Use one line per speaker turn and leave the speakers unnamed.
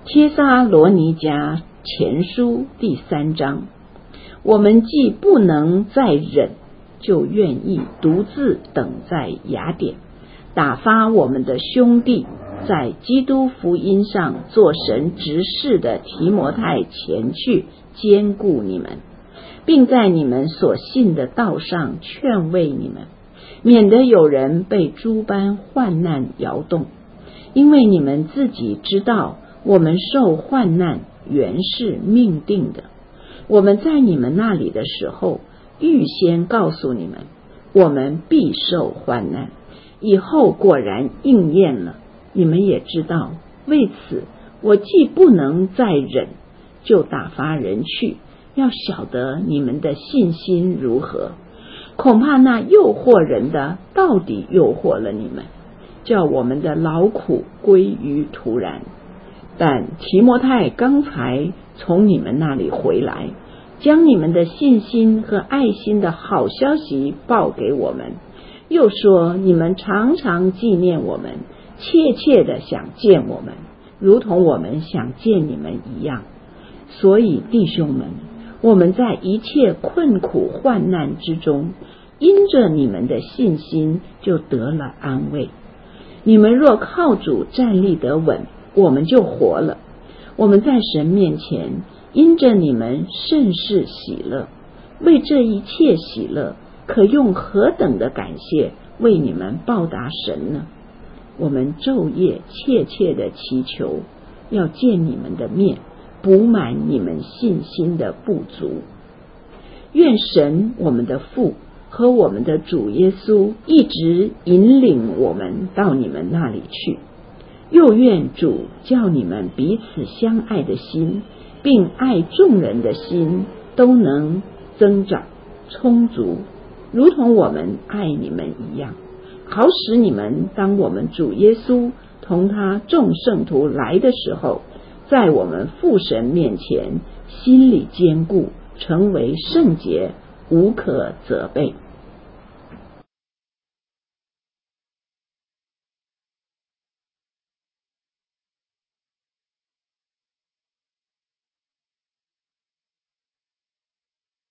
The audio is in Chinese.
帖撒罗尼迦前书第3章，我们既不能再忍，就愿意独自等在雅典，打发我们的兄弟在基督福音上做神执事的提摩太前去兼顾你们，并在你们所信的道上劝慰你们，免得有人被诸般患难摇动。因为你们自己知道，我们受患难原是命定的。我们在你们那里的时候，预先告诉你们，我们必受患难，以后果然应验了。你们也知道，为此我既不能再忍，就打发人去，要晓得你们的信心如何。恐怕那诱惑人的到底诱惑了你们，叫我们的劳苦归于徒然。但提摩太刚才从你们那里回来，将你们的信心和爱心的好消息报给我们，又说你们常常纪念我们，切切的想见我们，如同我们想见你们一样。所以弟兄们，我们在一切困苦患难之中，因着你们的信心就得了安慰。你们若靠主站立得稳，我们就活了。我们在神面前因着你们甚是喜乐，为这一切喜乐可用何等的感谢为你们报答神呢？我们昼夜切切的祈求，要见你们的面，补满你们信心的不足。愿神我们的父和我们的主耶稣一直引领我们到你们那里去，又愿主叫你们彼此相爱的心，并爱众人的心都能增长充足，如同我们爱你们一样，好使你们当我们主耶稣同他众圣徒来的时候，在我们父神面前心里坚固，成为圣洁，无可责备。